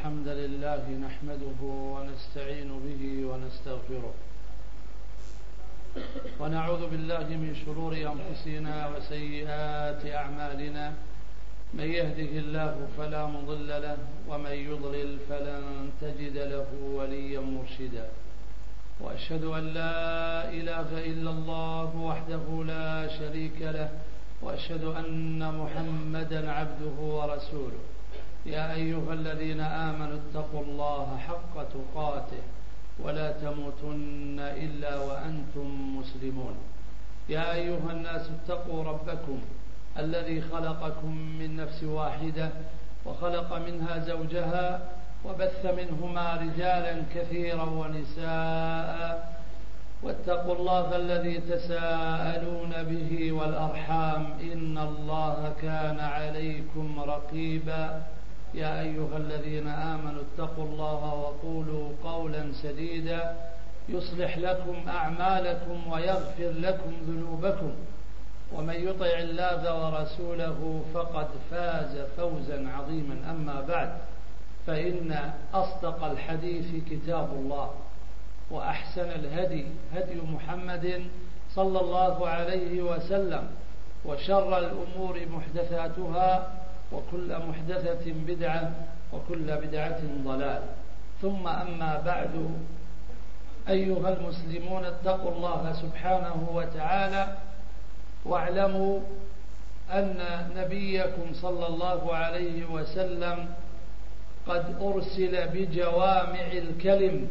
الحمد لله نحمده ونستعين به ونستغفره ونعوذ بالله من شرور أنفسنا وسيئات أعمالنا. من يهده الله فلا مضل له ومن يضلل فلن تجد له وليا مرشدا. وأشهد أن لا إله إلا الله وحده لا شريك له وأشهد أن محمدا عبده ورسوله. يا أيها الذين آمنوا اتقوا الله حق تقاته ولا تموتن إلا وأنتم مسلمون. يا أيها الناس اتقوا ربكم الذي خلقكم من نفس واحدة وخلق منها زوجها وبث منهما رجالا كثيرا ونساء واتقوا الله الذي تساءلون به والأرحام إن الله كان عليكم رقيبا. يا أيها الذين آمنوا اتقوا الله وقولوا قولا سديدا يصلح لكم أعمالكم ويغفر لكم ذنوبكم ومن يطع الله ورسوله فقد فاز فوزا عظيما. أما بعد، فإن أصدق الحديث كتاب الله وأحسن الهدي هدي محمد صلى الله عليه وسلم وشر الأمور محدثاتها وكل محدثة بدعة وكل بدعة ضلال. ثم أما بعد، أيها المسلمون اتقوا الله سبحانه وتعالى واعلموا أن نبيكم صلى الله عليه وسلم قد أرسل بجوامع الكلم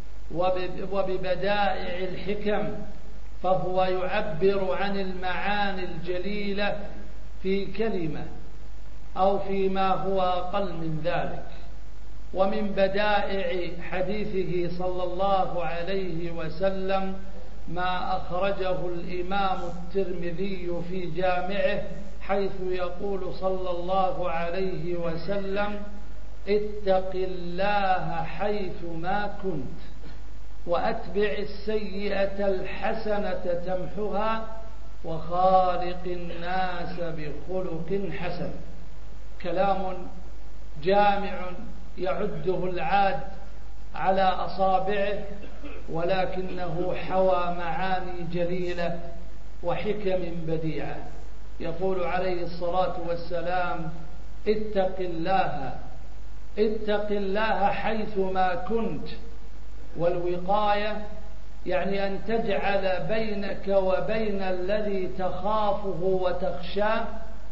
وببدائع الحكم، فهو يعبر عن المعاني الجليلة في كلمة أو فيما هو أقل من ذلك. ومن بدائع حديثه صلى الله عليه وسلم ما أخرجه الإمام الترمذي في جامعه، حيث يقول صلى الله عليه وسلم: اتق الله حيث ما كنت وأتبع السيئة الحسنة تمحها وخالق الناس بخلق حسن. كلام جامع يعده العاد على أصابعه، ولكنه حوى معاني جليلة وحكم بديعة. يقول عليه الصلاة والسلام: اتق الله حيث ما كنت. والوقاية يعني أن تجعل بينك وبين الذي تخافه وتخشاه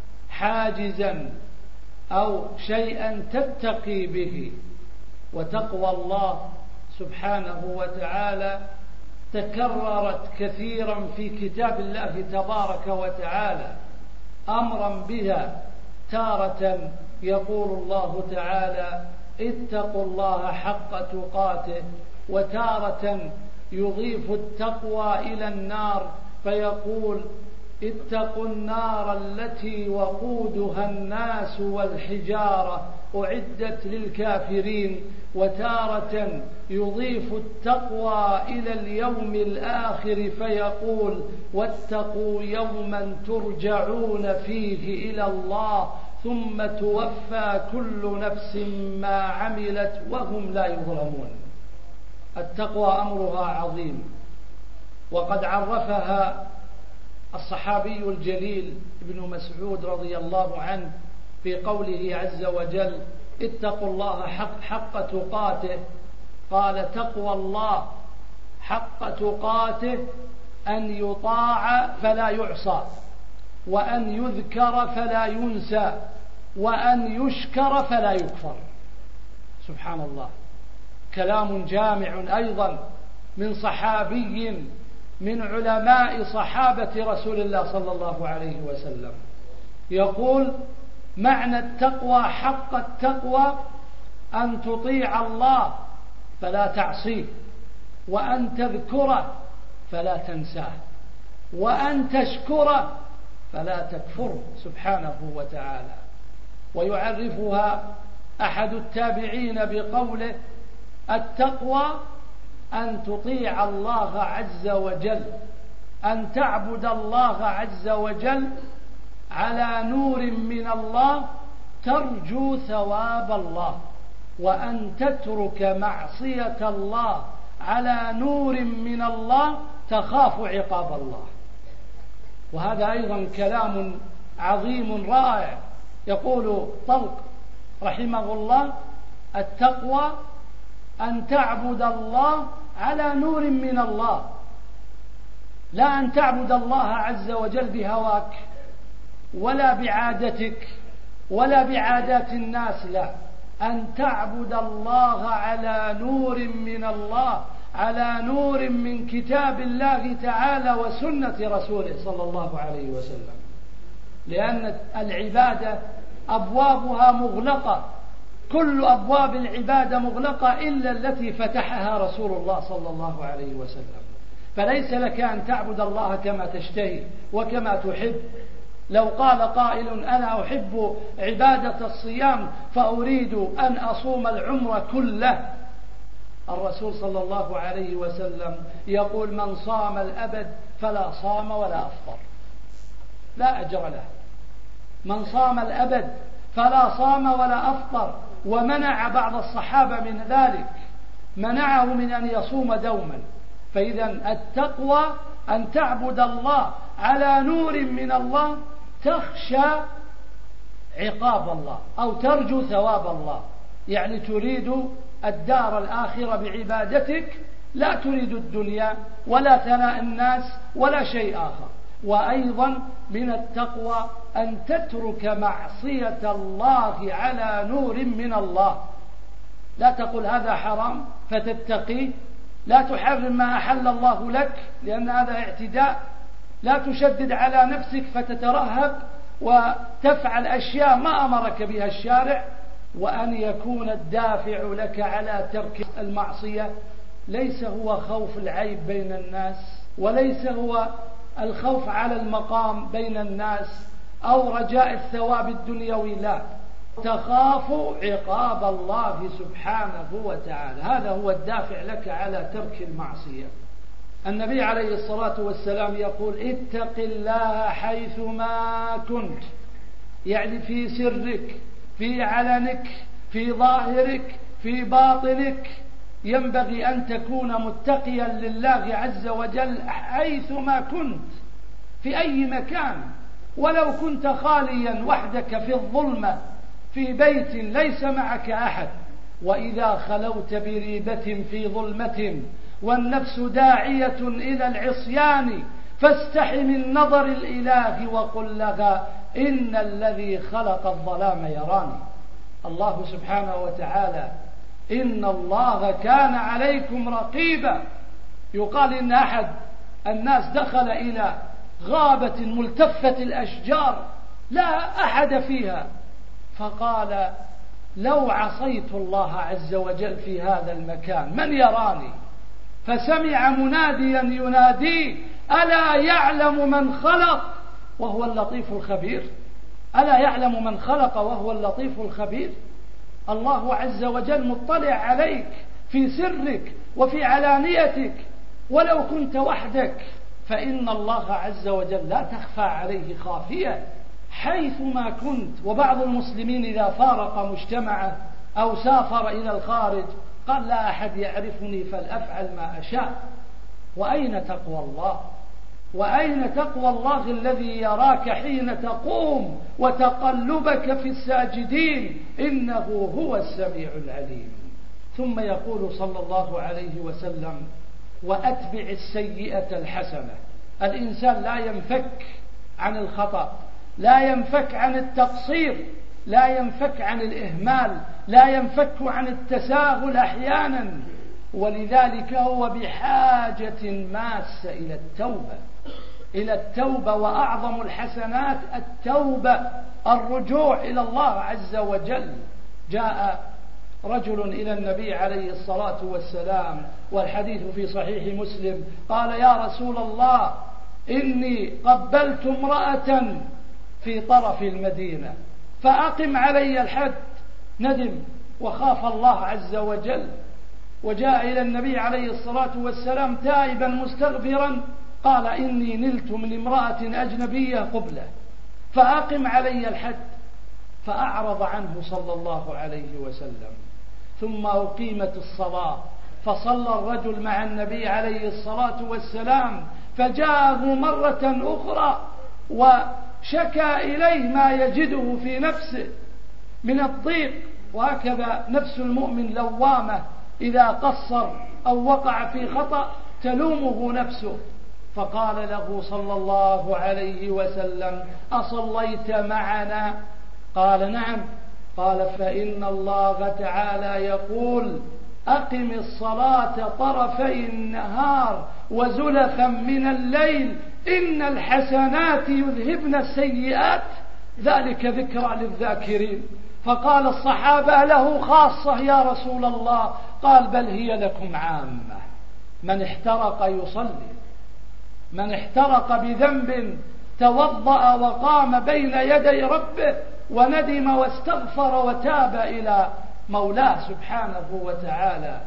حاجزا أو شيئا تتقي به. وتقوى الله سبحانه وتعالى تكررت كثيرا في كتاب الله تبارك وتعالى أمرا بها. تارة يقول الله تعالى: اتقوا الله حق تقاته، وتارة يضيف التقوى إلى النار فيقول: اتقوا النار التي وقودها الناس والحجارة أعدت للكافرين. وتارة يضيف التقوى إلى اليوم الآخر فيقول: واتقوا يوما ترجعون فيه إلى الله ثم توفى كل نفس ما عملت وهم لا يظلمون. التقوى أمرها عظيم، وقد عرفها الصحابي الجليل ابن مسعود رضي الله عنه في قوله عز وجل: اتقوا الله حق تقاته. قال: تقوى الله حق تقاته أن يطاع فلا يعصى، وأن يذكر فلا ينسى، وأن يشكر فلا يكفر. سبحان الله، كلام جامع أيضا من صحابي من علماء صحابة رسول الله صلى الله عليه وسلم، يقول: معنى التقوى حق التقوى أن تطيع الله فلا تعصيه، وأن تذكره فلا تنساه، وأن تشكره فلا تكفره سبحانه وتعالى. ويعرفها أحد التابعين بقوله: التقوى أن تطيع الله عز وجل، أن تعبد الله عز وجل على نور من الله ترجو ثواب الله، وأن تترك معصية الله على نور من الله تخاف عقاب الله. وهذا أيضا كلام عظيم رائع. يقول طلق رحمه الله: التقوى أن تعبد الله على نور من الله، لا أن تعبد الله عز وجل بهواك ولا بعادتك ولا بعادات الناس، لا، أن تعبد الله على نور من الله، على نور من كتاب الله تعالى وسنة رسوله صلى الله عليه وسلم. لأن العبادة أبوابها مغلقة، كل أبواب العبادة مغلقة إلا التي فتحها رسول الله صلى الله عليه وسلم. فليس لك أن تعبد الله كما تشتهي وكما تحب. لو قال قائل: أنا أحب عبادة الصيام فأريد أن أصوم العمر كله، الرسول صلى الله عليه وسلم يقول: من صام الأبد فلا صام ولا أفطر، لا أجر له. من صام الأبد فلا صام ولا أفطر. ومنع بعض الصحابة من ذلك، منعه من أن يصوم دوما. فإذا التقوى أن تعبد الله على نور من الله، تخشى عقاب الله أو ترجو ثواب الله، يعني تريد الدار الآخرة بعبادتك، لا تريد الدنيا ولا ثناء الناس ولا شيء آخر. وأيضا من التقوى أن تترك معصية الله على نور من الله، لا تقول هذا حرام فتتقي، لا تحرم ما أحل الله لك لأن هذا اعتداء، لا تشدد على نفسك فتترهب وتفعل أشياء ما أمرك بها الشارع. وأن يكون الدافع لك على ترك المعصية ليس هو خوف العيب بين الناس، وليس هو الخوف على المقام بين الناس أو رجاء الثواب الدنيوي، لا، تخاف عقاب الله سبحانه وتعالى، هذا هو الدافع لك على ترك المعصية. النبي عليه الصلاة والسلام يقول: اتق الله حيثما كنت، يعني في سرك، في علنك، في ظاهرك، في باطنك، ينبغي أن تكون متقيا لله عز وجل حيثما كنت، في أي مكان، ولو كنت خاليا وحدك في الظلمة في بيت ليس معك أحد، وإذا خلوت بريبة في ظلمة والنفس داعية إلى العصيان فاستحي من نظر الإله وقل لها إن الذي خلق الظلام يراني. الله سبحانه وتعالى: إن الله كان عليكم رقيبا. يقال إن أحد الناس دخل إلى غابة ملتفة الأشجار لا أحد فيها، فقال: لو عصيت الله عز وجل في هذا المكان من يراني؟ فسمع مناديا ينادي: ألا يعلم من خلق وهو اللطيف الخبير؟ ألا يعلم من خلق وهو اللطيف الخبير؟ الله عز وجل مطلع عليك في سرك وفي علانيتك، ولو كنت وحدك فإن الله عز وجل لا تخفى عليه خافية حيثما كنت. وبعض المسلمين إذا فارق مجتمعه أو سافر إلى الخارج قال: لا أحد يعرفني فلأفعل ما أشاء. وأين تقوى الله؟ وأين تقوى الله الذي يراك حين تقوم وتقلبك في الساجدين؟ إنه هو السميع العليم. ثم يقول صلى الله عليه وسلم: وأتبع السيئة الحسنة. الإنسان لا ينفك عن الخطأ، لا ينفك عن التقصير، لا ينفك عن الإهمال، لا ينفك عن التساهل أحيانا، ولذلك هو بحاجة ماسة إلى التوبة. وأعظم الحسنات التوبة، الرجوع إلى الله عز وجل. جاء رجل إلى النبي عليه الصلاة والسلام والحديث في صحيح مسلم، قال: يا رسول الله، إني قبلت امرأة في طرف المدينة فأقم علي الحد. ندم وخاف الله عز وجل، وجاء إلى النبي عليه الصلاة والسلام تائبا مستغفرا، قال: إني نلت من امرأة أجنبية قبلة فأقم علي الحد. فأعرض عنه صلى الله عليه وسلم. ثم أقيمت الصلاة، فصلى الرجل مع النبي عليه الصلاة والسلام، فجاءه مرة أخرى وشكى إليه ما يجده في نفسه من الضيق. وهكذا نفس المؤمن لوامة، إذا قصر أو وقع في خطأ تلومه نفسه. فقال له صلى الله عليه وسلم: أصليت معنا؟ قال: نعم. قال: فإن الله تعالى يقول: أقم الصلاة طرفي النهار وزلفا من الليل إن الحسنات يذهبن السيئات ذلك ذكرى للذاكرين. فقال الصحابة: له خاصة يا رسول الله؟ قال: بل هي لكم عامة. من احترق يصلي، من احترق بذنب توضأ وقام بين يدي ربه وندم واستغفر وتاب إلى مولاه سبحانه وتعالى.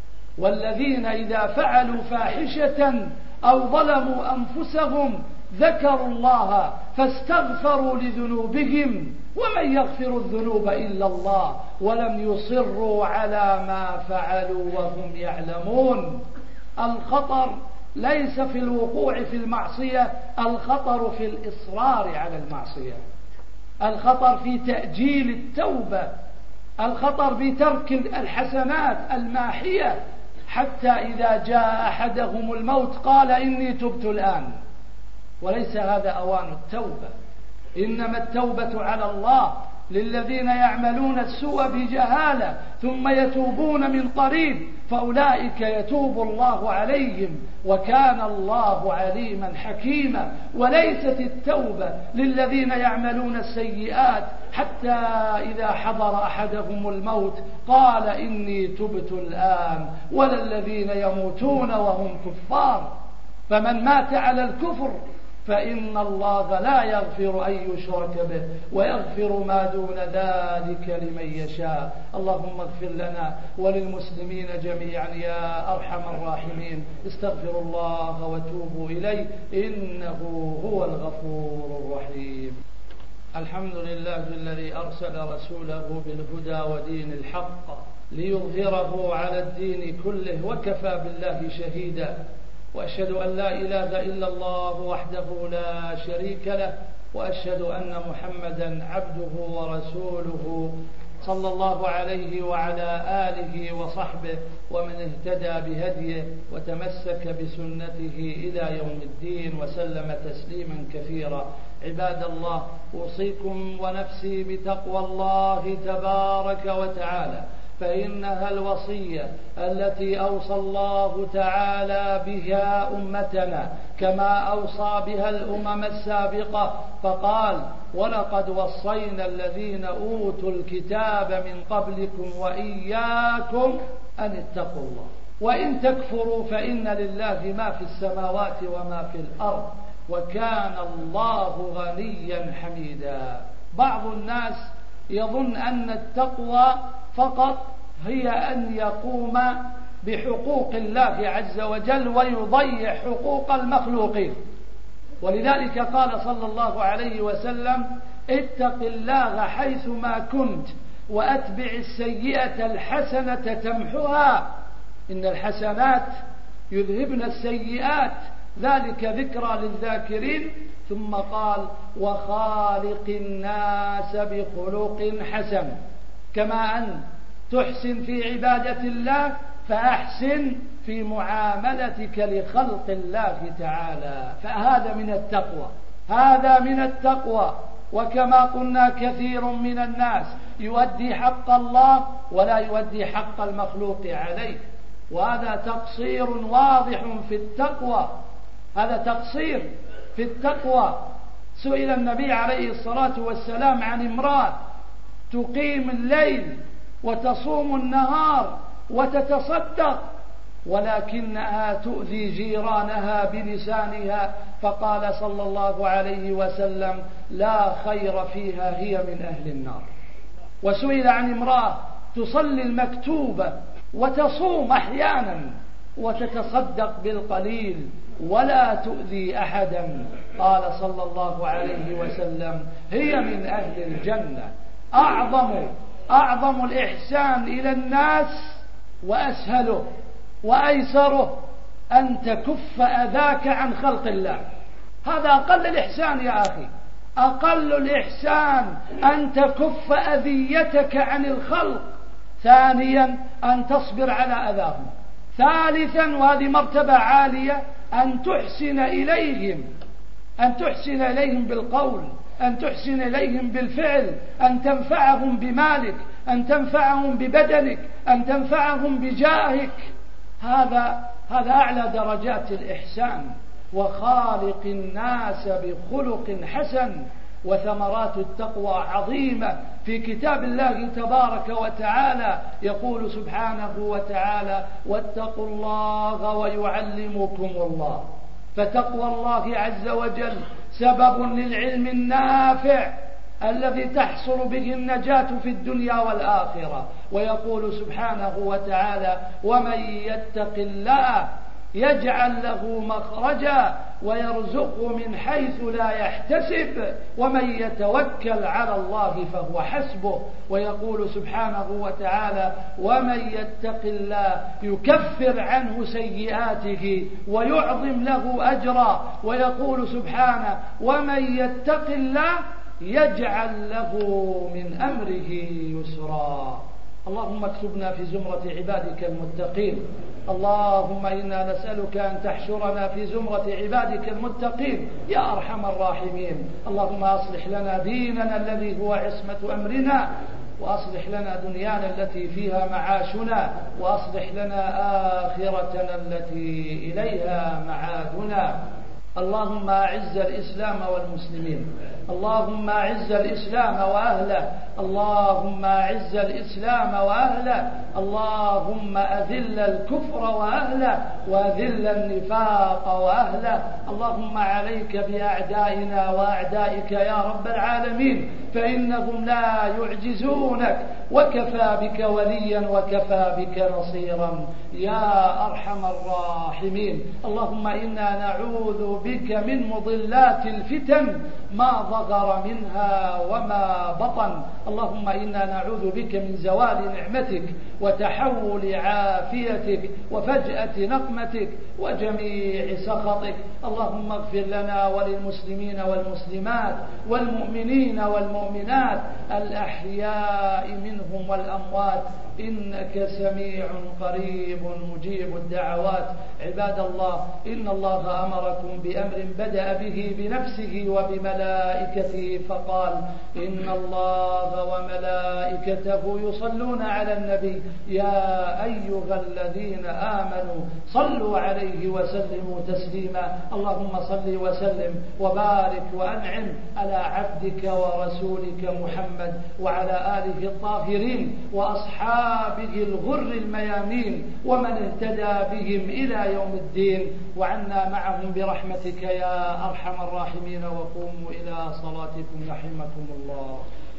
والذين إذا فعلوا فاحشة أو ظلموا أنفسهم ذكروا الله فاستغفروا لذنوبهم ومن يغفر الذنوب إلا الله ولم يصروا على ما فعلوا وهم يعلمون. الخطر ليس في الوقوع في المعصية، الخطر في الإصرار على المعصية، الخطر في تأجيل التوبة، الخطر في ترك الحسنات الماحية حتى إذا جاء أحدهم الموت قال: إني تبت الآن. وليس هذا أوان التوبة، إنما التوبة على الله للذين يعملون السوء بجهالة ثم يتوبون من قريب فأولئك يتوب الله عليهم وكان الله عليما حكيما. وليست التوبة للذين يعملون السيئات حتى إذا حضر أحدهم الموت قال: إني تبت الآن، ولا الذين يموتون وهم كفار. فمن مات على الكفر فإن الله لا يغفر أن يشرك به ويغفر ما دون ذلك لمن يشاء. اللهم اغفر لنا وللمسلمين جميعا يا أرحم الراحمين. استغفروا الله وتوبوا إليه إنه هو الغفور الرحيم. الحمد لله الذي أرسل رسوله بالهدى ودين الحق ليظهره على الدين كله وكفى بالله شهيدا. وأشهد أن لا إله إلا الله وحده لا شريك له، وأشهد أن محمدا عبده ورسوله صلى الله عليه وعلى آله وصحبه ومن اهتدى بهديه وتمسك بسنته إلى يوم الدين وسلم تسليما كثيرا. عباد الله، أوصيكم ونفسي بتقوى الله تبارك وتعالى، فإنها الوصية التي أوصى الله تعالى بها أمتنا كما أوصى بها الأمم السابقة، فقال: ولقد وصينا الذين أوتوا الكتاب من قبلكم وإياكم أن اتقوا الله وإن تكفروا فإن لله ما في السماوات وما في الأرض وكان الله غنيا حميدا. بعض الناس يظن أن التقوى فقط هي أن يقوم بحقوق الله عز وجل ويضيع حقوق المخلوقين، ولذلك قال صلى الله عليه وسلم: اتق الله حيثما كنت وأتبع السيئة الحسنة تمحها إن الحسنات يذهبن السيئات ذلك ذكرى للذاكرين. ثم قال: وخالق الناس بخلق حسن. كما أن تحسن في عبادة الله فأحسن في معاملتك لخلق الله تعالى. فهذا من التقوى، هذا من التقوى. وكما قلنا كثير من الناس يؤدي حق الله ولا يؤدي حق المخلوق عليه، وهذا تقصير واضح في التقوى، هذا تقصير في التقوى. سئل النبي عليه الصلاة والسلام عن امرأة تقيم الليل وتصوم النهار وتتصدق ولكنها تؤذي جيرانها بلسانها، فقال صلى الله عليه وسلم: لا خير فيها، هي من أهل النار. وسئل عن امرأة تصلي المكتوبة وتصوم أحيانا وتتصدق بالقليل ولا تؤذي أحدا، قال صلى الله عليه وسلم: هي من أهل الجنة. أعظم الإحسان إلى الناس وأسهله وأيسره أن تكف أذاك عن خلق الله. هذا أقل الإحسان يا أخي، أقل الإحسان أن تكف أذيتك عن الخلق. ثانيا أن تصبر على أذاهم. ثالثا، وهذه مرتبة عالية، أن تحسن إليهم، أن تحسن إليهم بالقول، أن تحسن إليهم بالفعل، أن تنفعهم بمالك، أن تنفعهم ببدنك، أن تنفعهم بجاهك. هذا أعلى درجات الإحسان. وخالق الناس بخلق حسن. وثمرات التقوى عظيمة في كتاب الله تبارك وتعالى. يقول سبحانه وتعالى: واتقوا الله ويعلمكم الله. فتقوى الله عز وجل سبب للعلم النافع الذي تحصل به النجاة في الدنيا والآخرة. ويقول سبحانه وتعالى: ومن يتق الله يجعل له مخرجا ويرزقه من حيث لا يحتسب ومن يتوكل على الله فهو حسبه. ويقول سبحانه وتعالى: ومن يتق الله يكفر عنه سيئاته ويعظم له أجرا. ويقول سبحانه: ومن يتق الله يجعل له من أمره يسرا. اللهم اكتبنا في زمرة عبادك المتقين. اللهم إنا نسألك أن تحشرنا في زمرة عبادك المتقين يا أرحم الراحمين. اللهم أصلح لنا ديننا الذي هو عصمة أمرنا، وأصلح لنا دنيانا التي فيها معاشنا، وأصلح لنا آخرتنا التي إليها معادنا. اللهم أعز الإسلام والمسلمين. اللهم أعز الإسلام وأهله. اللهم أعز الإسلام وأهله. اللهم أذل الكفر وأهله، وأذل النفاق وأهله. اللهم عليك بأعدائنا وأعدائك يا رب العالمين، فإنهم لا يعجزونك، وكفى بك وليا وكفى بك نصيرا يا أرحم الراحمين. اللهم إنا نعوذ بك من مضلات الفتن ما ظهر منها وما بطن. اللهم إنا نعوذ بك من زوال نعمتك وتحول عافيتك وفجأة نقمتك وجميع سخطك. اللهم اغفر لنا وللمسلمين والمسلمات والمؤمنين والمؤمنات الأحياء منهم والأموات، إنك سميع قريب مجيب الدعوات. عباد الله، إن الله أمركم بأمر بدأ به بنفسه وبملائكته فقال: إن الله وملائكته يصلون على النبي يا أيها الذين آمنوا صلوا عليه وسلموا تسليما. اللهم صل وسلم وبارك وأنعم على عبدك ورسولك محمد وعلى آله الطاهرين وأصحابه الغر الميامين ومن اهتدى بهم إلى يوم الدين، وعنا معهم برحمتك يا أرحم الراحمين. وقوموا إلى صلاتكم رحمكم الله.